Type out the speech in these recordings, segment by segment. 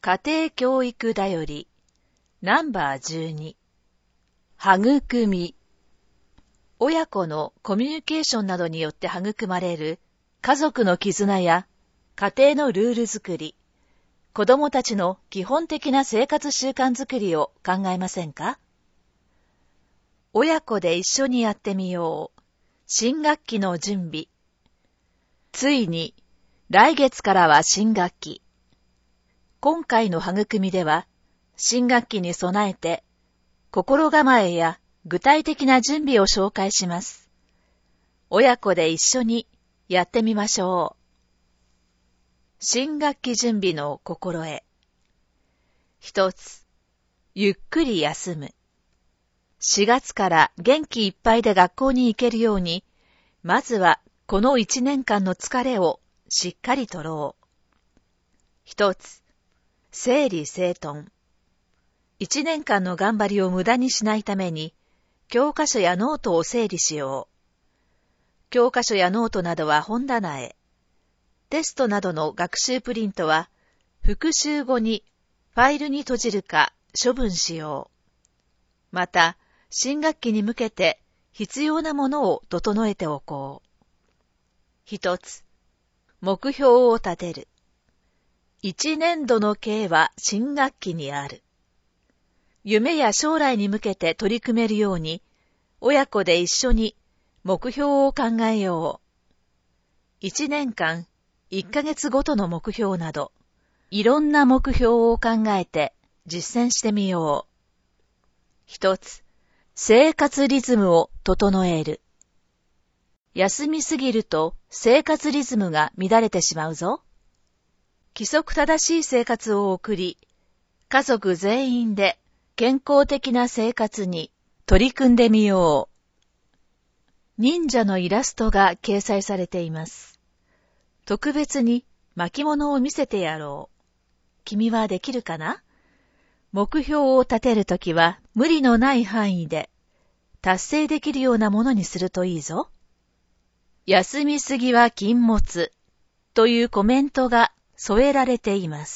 家庭教育だよりナンバー12育み。親子のコミュニケーションなどによって育まれる家族の絆や家庭のルール作り、子供たちの基本的な生活習慣作りを考えませんか？親子で一緒にやってみよう。新学期の準備。ついに来月からは新学期。今回の育みでは、新学期に備えて、心構えや具体的な準備を紹介します。親子で一緒にやってみましょう。新学期準備の心得。一つ、ゆっくり休む。4月から元気いっぱいで学校に行けるように、まずはこの1年間の疲れをしっかりとろう。一つ、整理整頓。1年間の頑張りを無駄にしないために、教科書やノートを整理しよう。教科書やノートなどは本棚へ。テストなどの学習プリントは、復習後にファイルに閉じるか処分しよう。また、新学期に向けて必要なものを整えておこう。一つ、目標を立てる。一年度の計は新学期にある。夢や将来に向けて取り組めるように、親子で一緒に目標を考えよう。1年間、1ヶ月ごとの目標など、いろんな目標を考えて実践してみよう。一つ、生活リズムを整える。休みすぎると生活リズムが乱れてしまうぞ。規則正しい生活を送り、家族全員で健康的な生活に取り組んでみよう。忍者のイラストが掲載されています。特別に巻物を見せてやろう。君はできるかな？目標を立てるときは無理のない範囲で達成できるようなものにするといいぞ。休みすぎは禁物というコメントが添えられています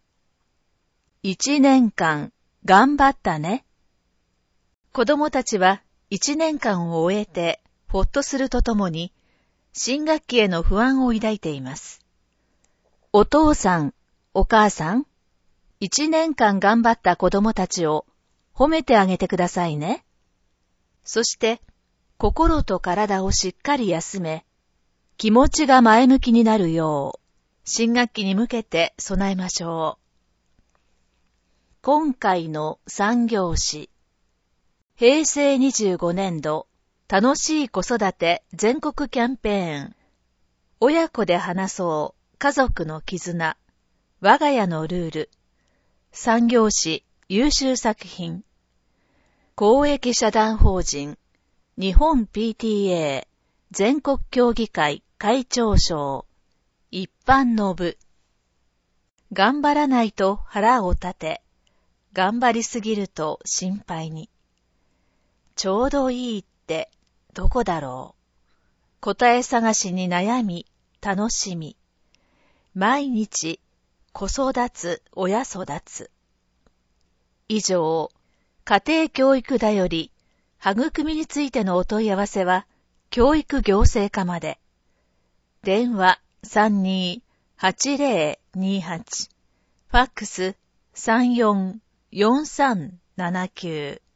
。1年間頑張ったね。子供たちは1年間を終えてほっとするとともに新学期への不安を抱いています。お父さん、お母さん、1年間頑張った子供たちを褒めてあげてくださいね。そして心と体をしっかり休め、気持ちが前向きになるよう、新学期に向けて備えましょう。今回の3行詞。平成25年度楽しい子育て全国キャンペーン。親子で話そう家族の絆。我が家のルール。3行詞優秀作品。公益社団法人日本 PTA 全国協議会会長賞。一般の部。頑張らないと腹を立て、頑張りすぎると心配に。ちょうどいいってどこだろう。答え探しに悩み、楽しみ。毎日、子育つ、親育つ。以上、家庭教育だより、育みについてのお問い合わせは、教育行政課まで。電話32-8028、ファックス34-4379